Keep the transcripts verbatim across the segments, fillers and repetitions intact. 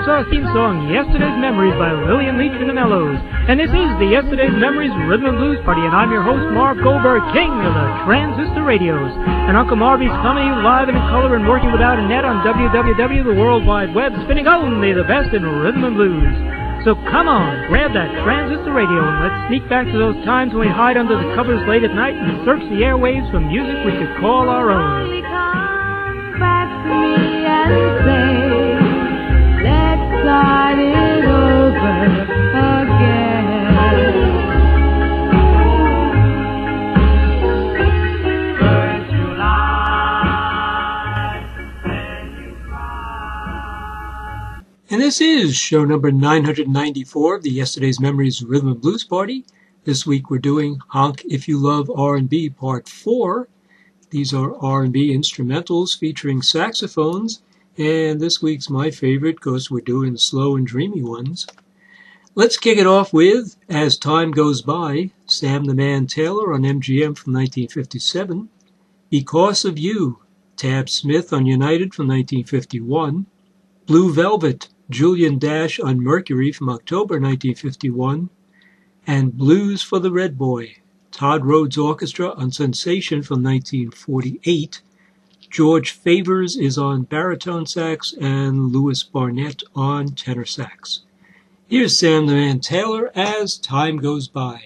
that's our theme song, Yesterday's Memories by Lillian Leach and the Mellows. And this is the Yesterday's Memories Rhythm and Blues Party, and I'm your host, Marv Goldberg, king of the transistor radios. And Uncle Marvy's coming to you live and in color and working without a net on w w w dot the world wide web, spinning only the best in rhythm and blues. So come on, grab that transistor radio and let's sneak back to those times when we hide under the covers late at night and search the airwaves for music we could call our own. Back to me and say, let's start it over again. First July, then you cry. And this is show number nine hundred ninety-four of the Yesterday's Memories Rhythm and Blues Party. This week we're doing Honk If You Love R and B Part four. These are R and B instrumentals featuring saxophones, and this week's my favorite because we're doing the slow and dreamy ones. Let's kick it off with As Time Goes By, Sam the Man Taylor on M G M from nineteen fifty-seven, Because of You, Tab Smith on United from nineteen fifty-one, Blue Velvet, Julian Dash on Mercury from October nineteen fifty-one, and Blues for the Red Boy, Todd Rhodes Orchestra on Sensation from nineteen forty-eight. George Favors is on baritone sax and Louis Barnett on tenor sax. Here's Sam the Man Taylor, As Time Goes By.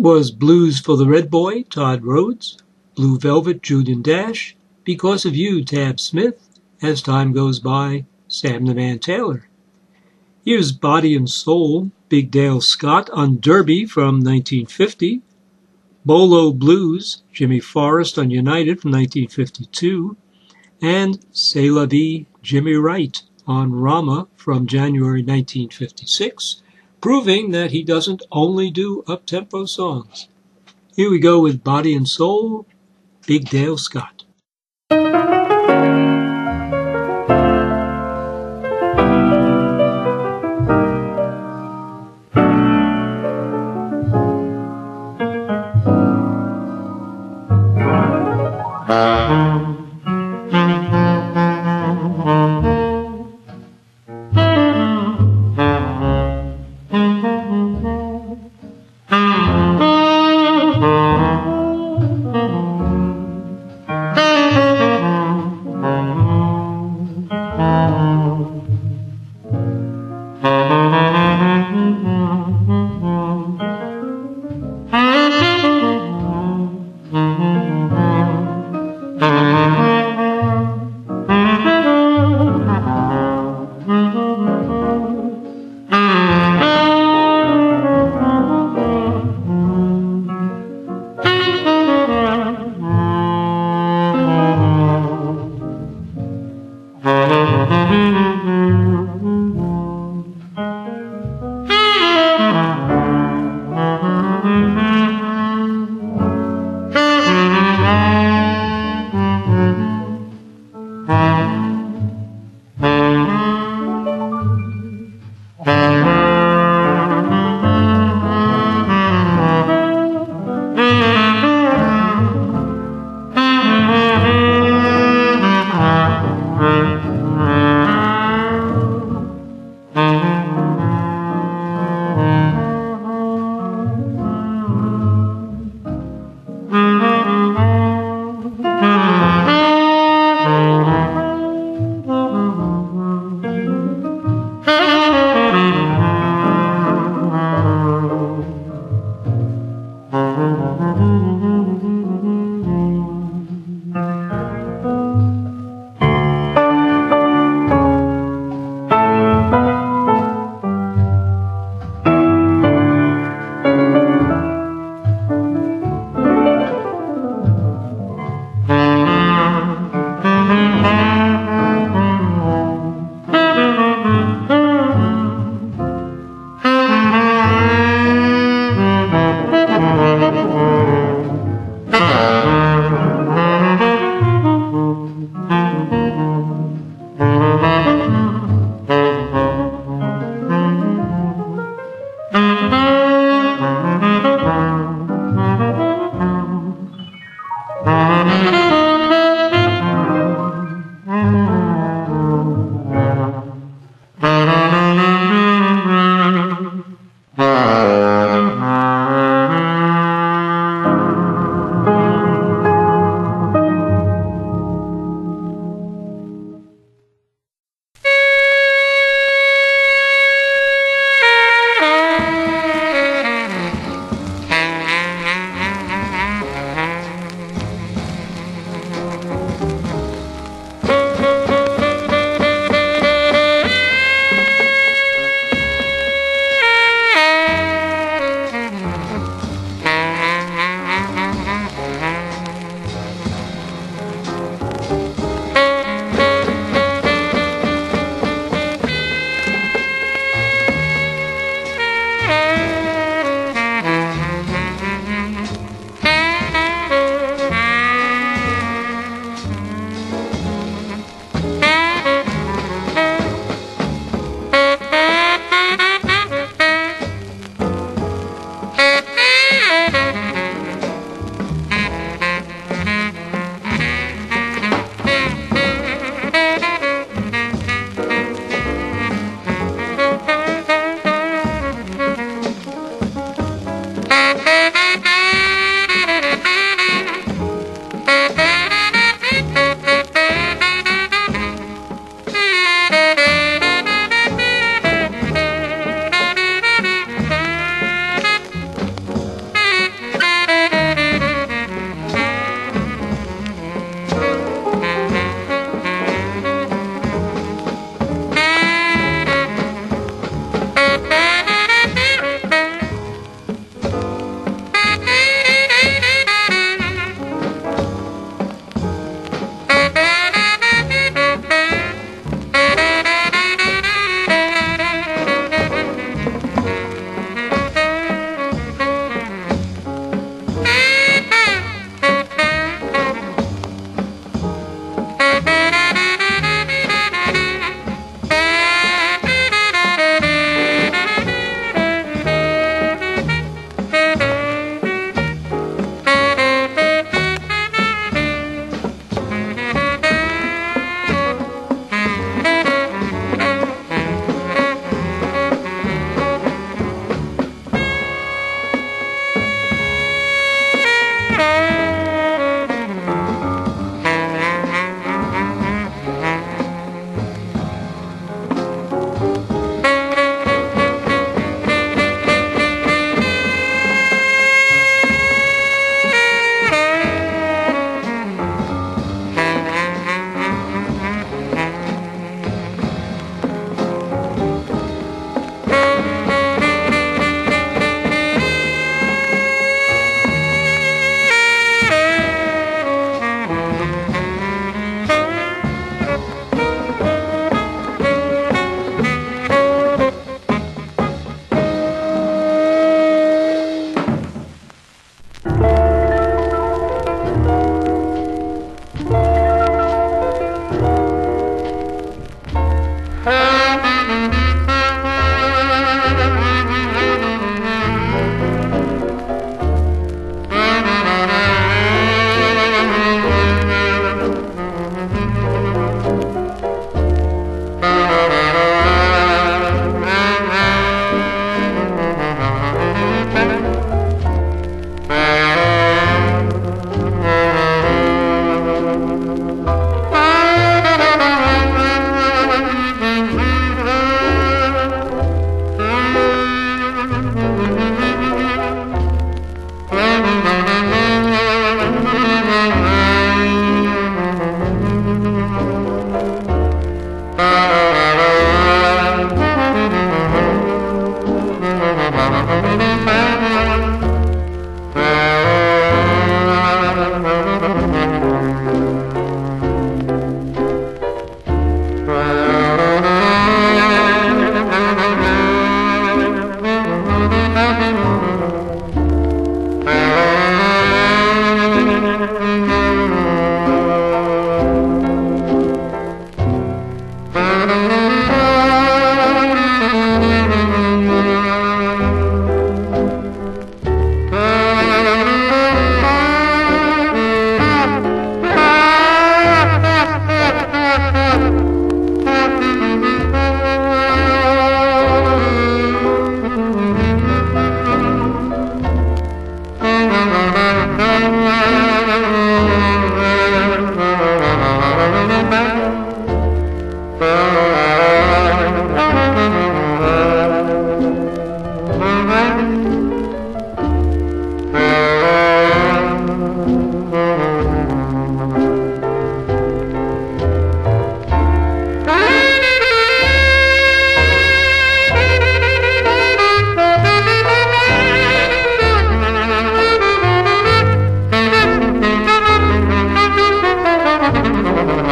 was Blues for the Red Boy, Todd Rhodes, Blue Velvet, Julian Dash, Because of You, Tab Smith, As Time Goes By, Sam the Man Taylor. Here's Body and Soul, Big Dale Scott on Derby from nineteen fifty, Bolo Blues, Jimmy Forrest on United from nineteen fifty-two, and C'est La Vie, Jimmy Wright on Rama from January nineteen fifty-six, proving that he doesn't only do up-tempo songs. Here we go with Body and Soul, Big Dale Scott.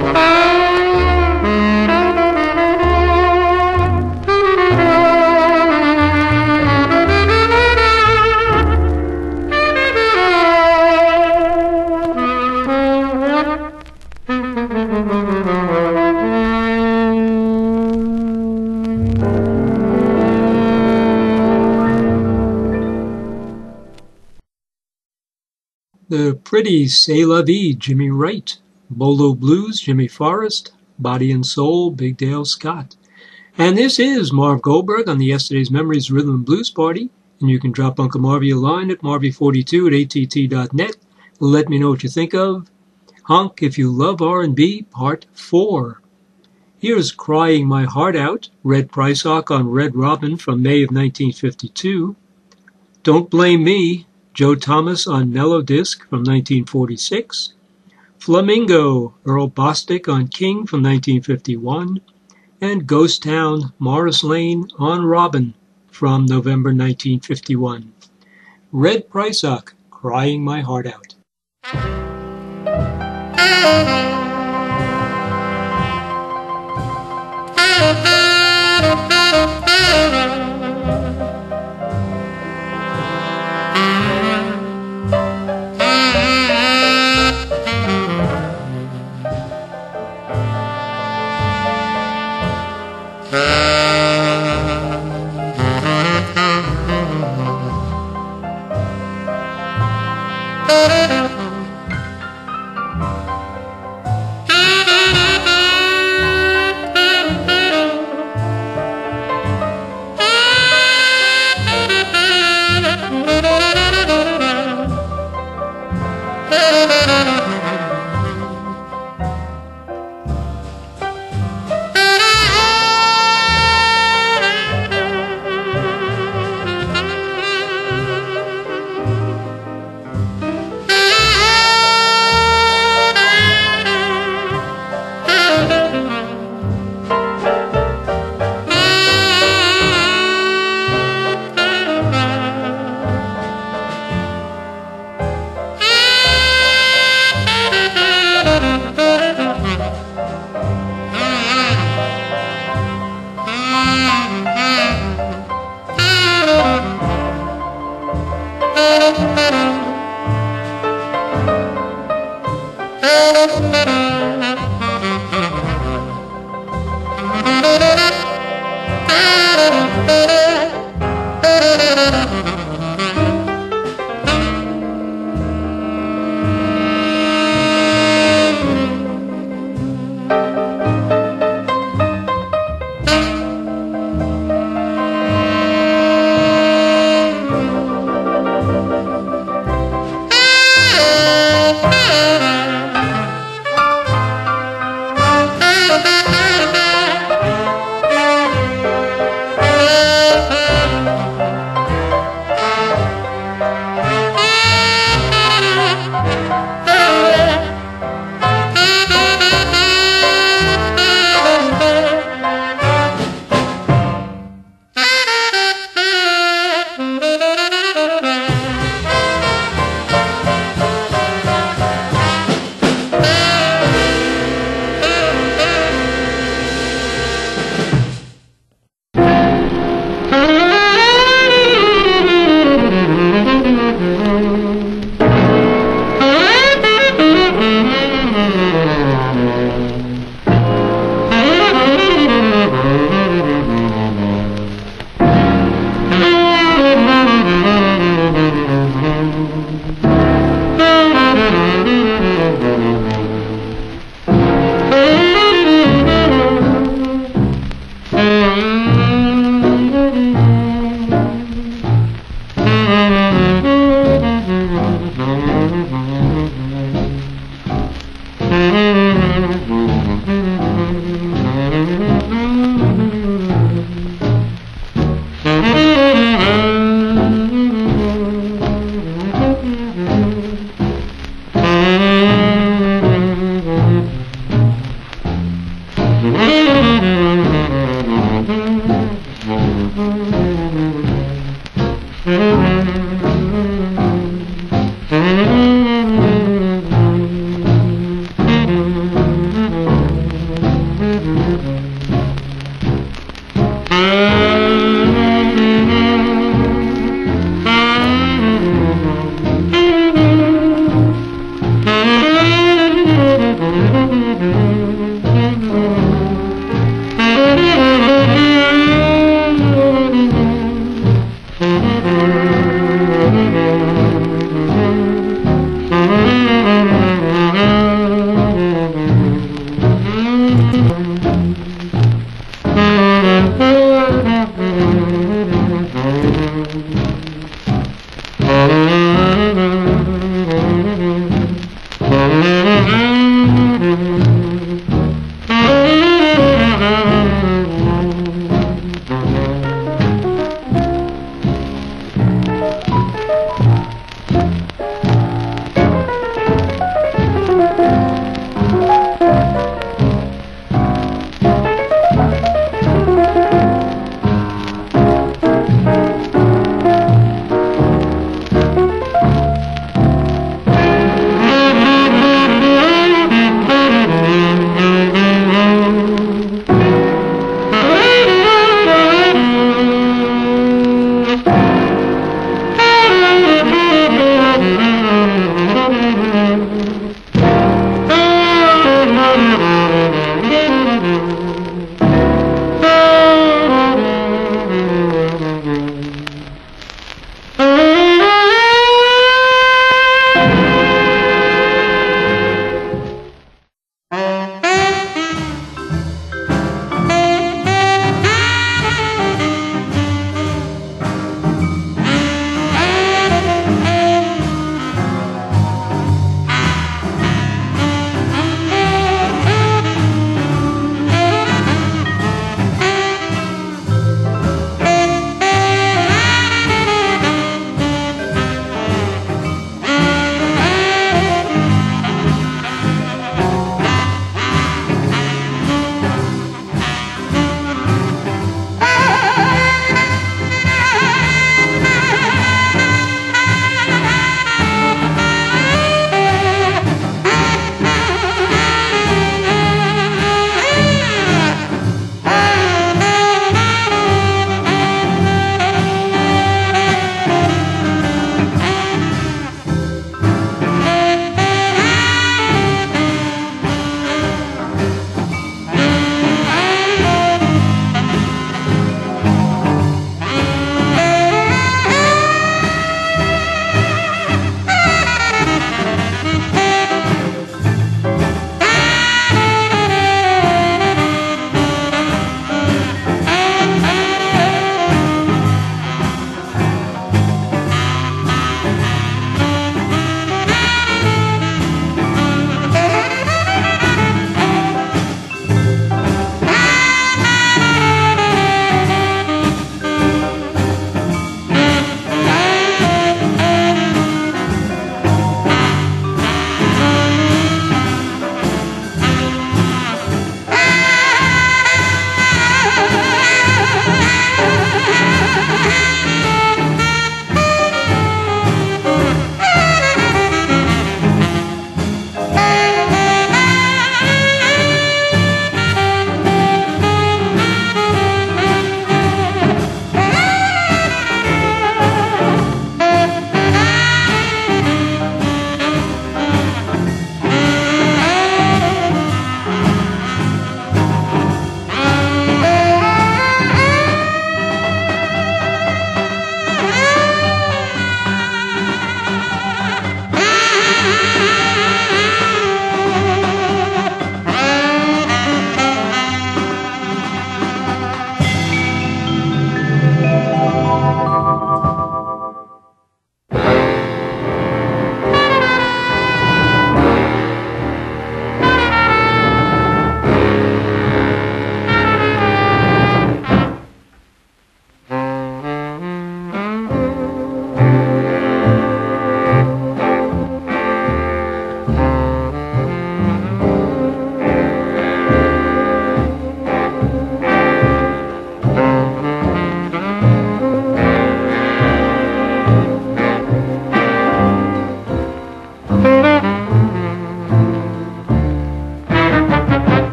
The Pretty C'est La Vie, Jimmy Wright. Bolo Blues, Jimmy Forrest. Body and Soul, Big Dale Scott. And this is Marv Goldberg on the Yesterday's Memories Rhythm and Blues Party. And you can drop Uncle Marvy a line at marvy forty-two at A T T dot net. Let me know what you think of Honk If You Love R and B, Part four. Here's Crying My Heart Out, Red Prysock on Red Robin from May of nineteen fifty-two. Don't Blame Me, Joe Thomas on Mellow Disc from nineteen forty-six. Flamingo, Earl Bostic on King from nineteen fifty-one. And Ghost Town, Morris Lane on Robin from November nineteen fifty-one. Red Prysock, Crying My Heart Out.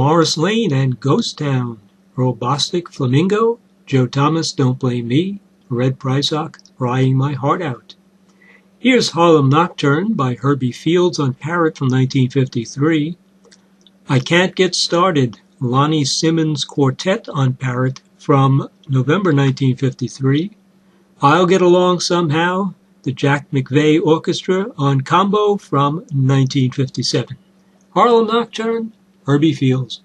Morris Lane and Ghost Town, Earl Bostic, Flamingo, Joe Thomas, Don't Blame Me, Red Prysock, Crying My Heart Out. Here's Harlem Nocturne by Herbie Fields on Parrot from nineteen fifty-three. I Can't Get Started, Lonnie Simmons Quartet on Parrot from November nineteen fifty-three. I'll Get Along Somehow, the Jack McVeigh Orchestra on Combo from nineteen fifty-seven. Harlem Nocturne, Herbie Fields.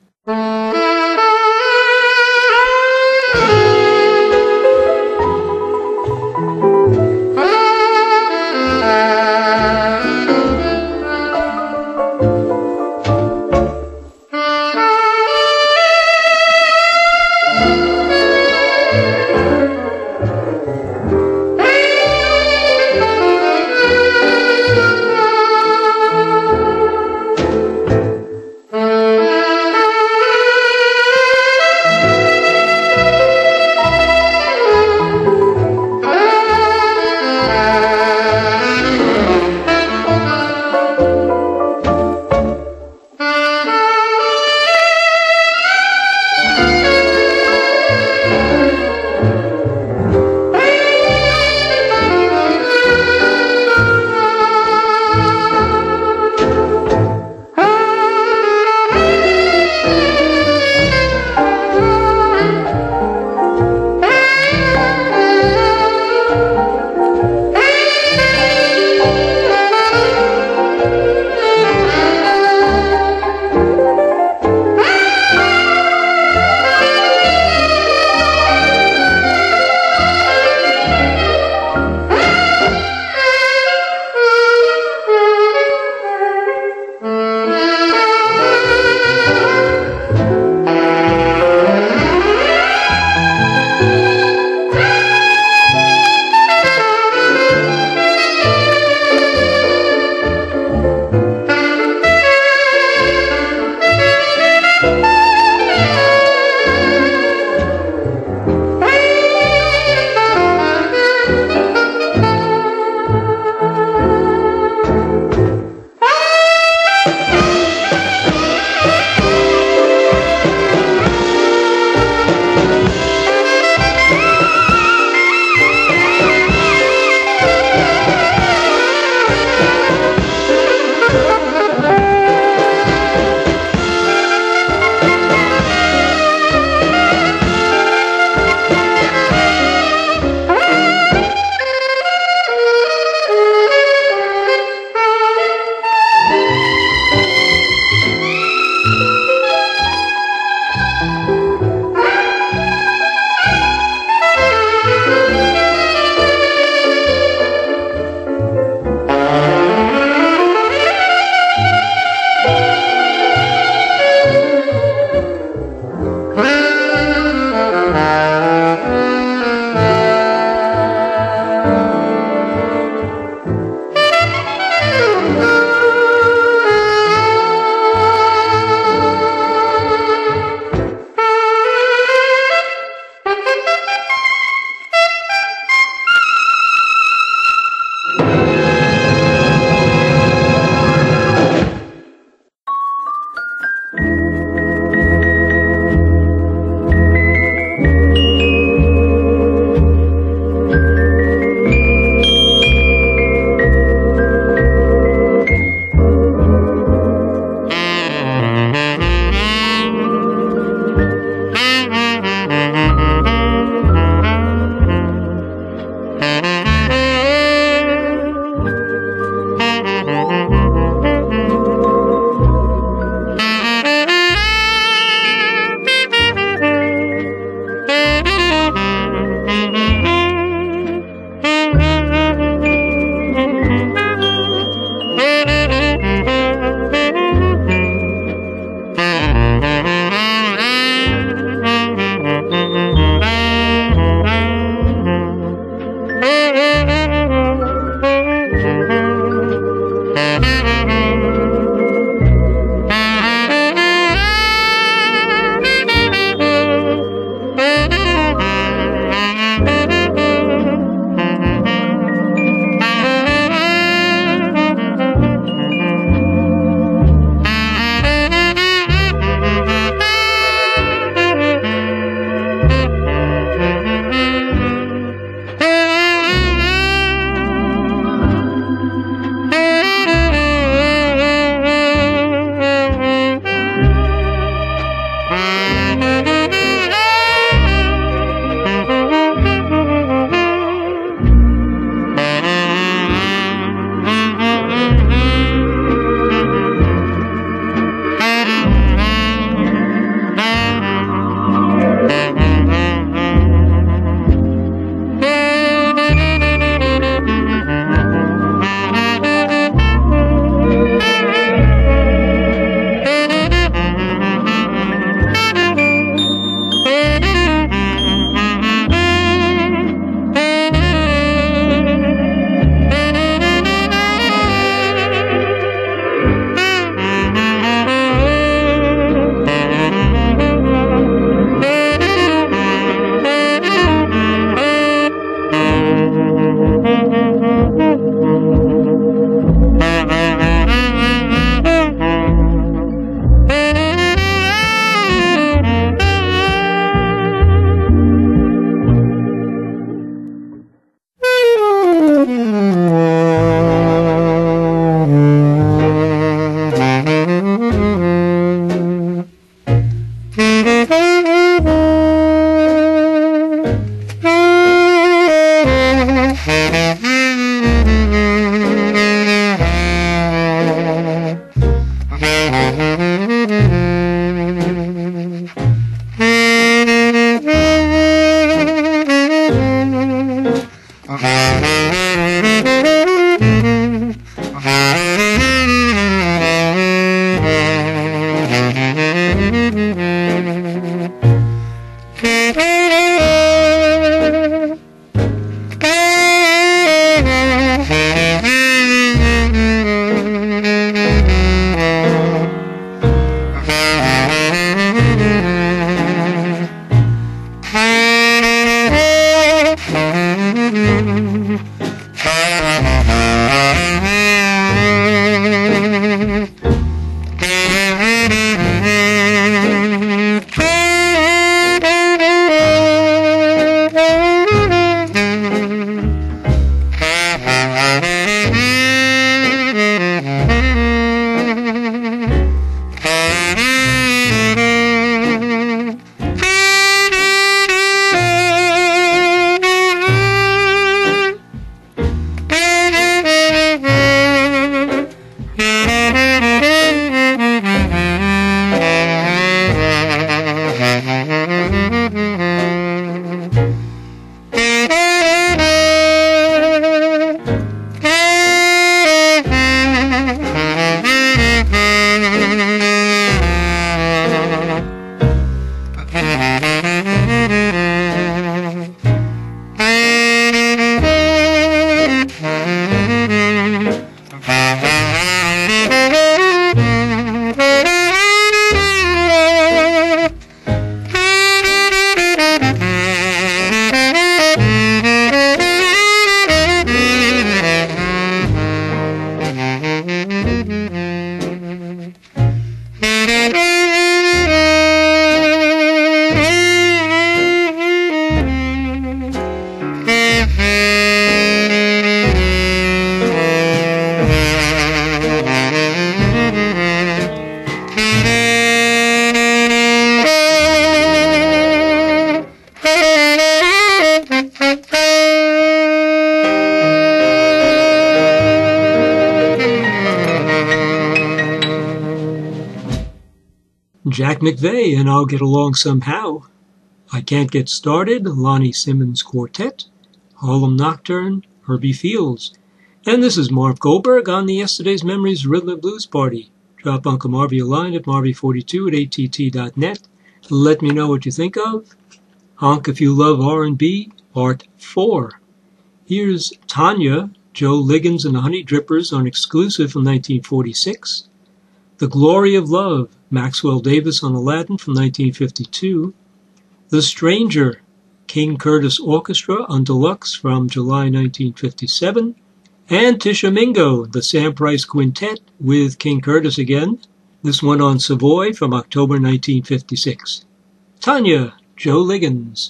Jack McVeigh and I'll Get Along Somehow. I Can't Get Started, Lonnie Simmons Quartet. Harlem Nocturne, Herbie Fields. And this is Marv Goldberg on the Yesterday's Memories Rhythm and Blues Party. Drop Uncle Marvy a line at marvy forty-two at A T T dot net. Let me know what you think of. Honk If You Love R and B, Part four. Here's Tanya, Joe Liggins and the Honey Drippers on exclusive from nineteen forty-six. The Glory of Love, Maxwell Davis on Aladdin from nineteen fifty-two. The Stranger, King Curtis Orchestra on Deluxe from July nineteen fifty-seven. And Tisha Mingo, the Sam Price Quintet with King Curtis again. This one on Savoy from October nineteen fifty-six. Tanya, Joe Liggins.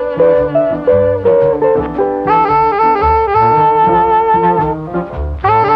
Thank you.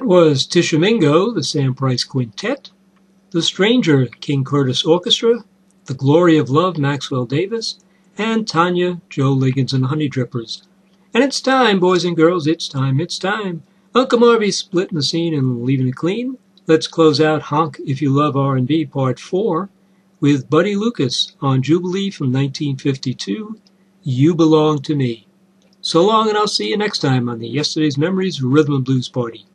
That was Tishomingo, the Sam Price Quintet, The Stranger, King Curtis Orchestra, The Glory of Love, Maxwell Davis, and Tanya, Joe Liggins and the Honey Drippers. And it's time, boys and girls, it's time, it's time. Uncle Marvy's splitting the scene and leaving it clean. Let's close out Honk If You Love R and B Part four with Buddy Lucas on Jubilee from nineteen fifty-two, You Belong to Me. So long, and I'll see you next time on the Yesterday's Memories Rhythm and Blues Party.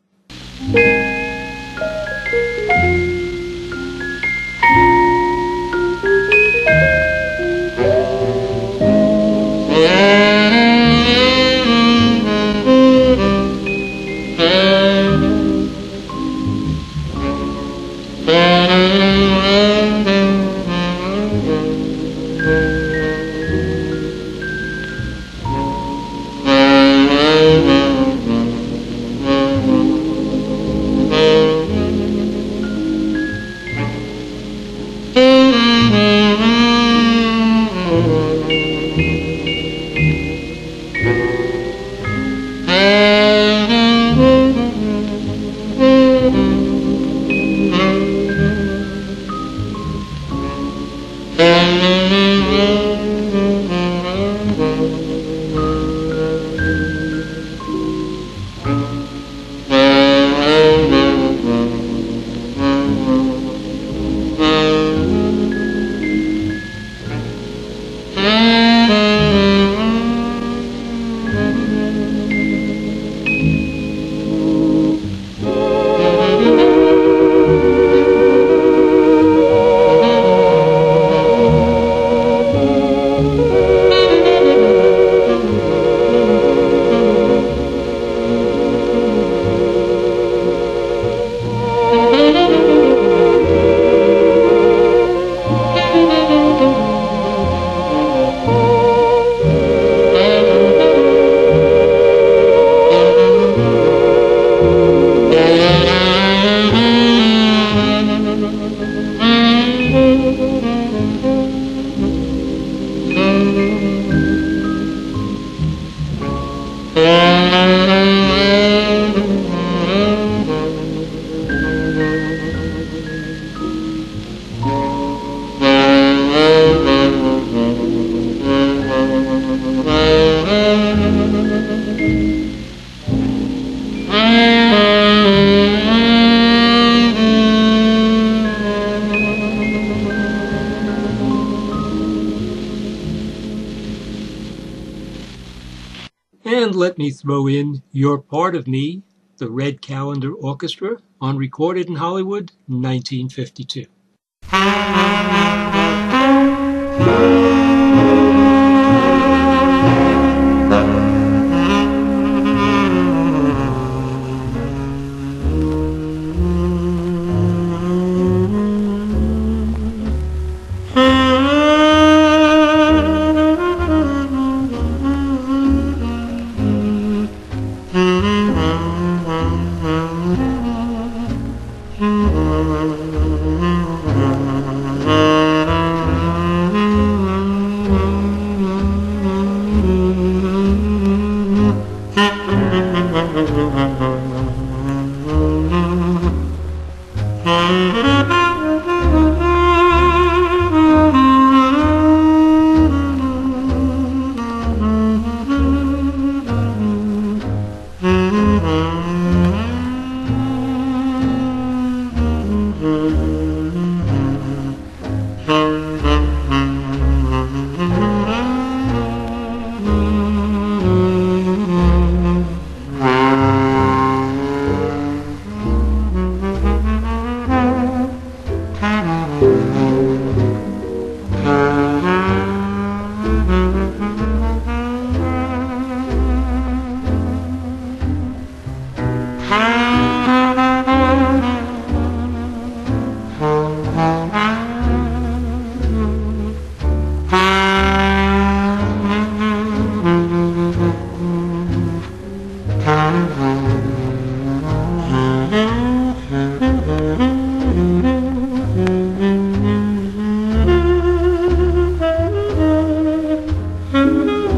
And let me throw in You're Part of Me, the Red Calendar Orchestra, on Recorded in Hollywood, nineteen fifty-two.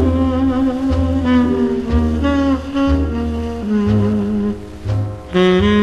Mm-hmm.